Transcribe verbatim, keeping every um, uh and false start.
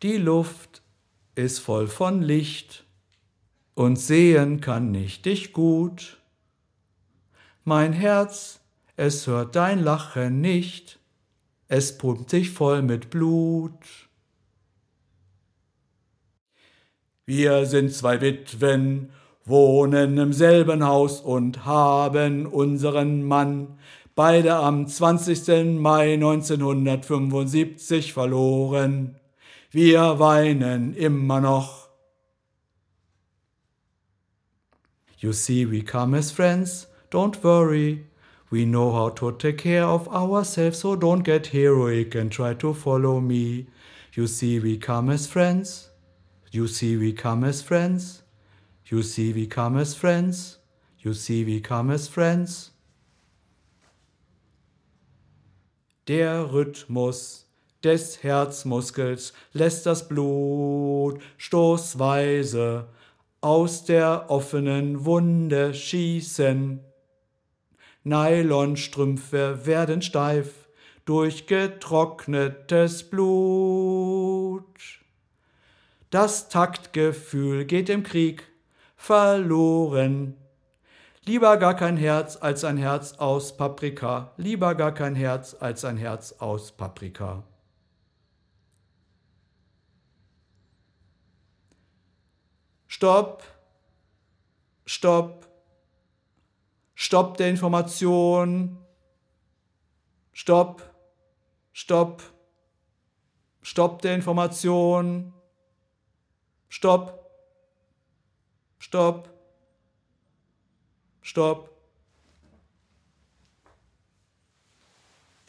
Die Luft ist voll von Licht und sehen kann ich dich gut. Mein Herz, es hört dein Lachen nicht, es pumpt sich voll mit Blut. Wir sind zwei Witwen, wohnen im selben Haus und haben unseren Mann beide am zwanzigsten Mai neunzehnhundertfünfundsiebzig verloren. Wir weinen immer noch. You see, we come as friends, don't worry. We know how to take care of ourselves, so don't get heroic and try to follow me. You see, we come as friends. You see, we come as friends. You see, we come as friends. You see, we come as friends. Der Rhythmus des Herzmuskels lässt das Blut stoßweise aus der offenen Wunde schießen. Nylonstrümpfe werden steif durch getrocknetes Blut. Das Taktgefühl geht im Krieg verloren. Lieber gar kein Herz als ein Herz aus Paprika. Lieber gar kein Herz als ein Herz aus Paprika. Stopp! Stopp! Stopp der Information! Stopp! Stopp! Stopp der Information! Stopp! Stopp! Stopp!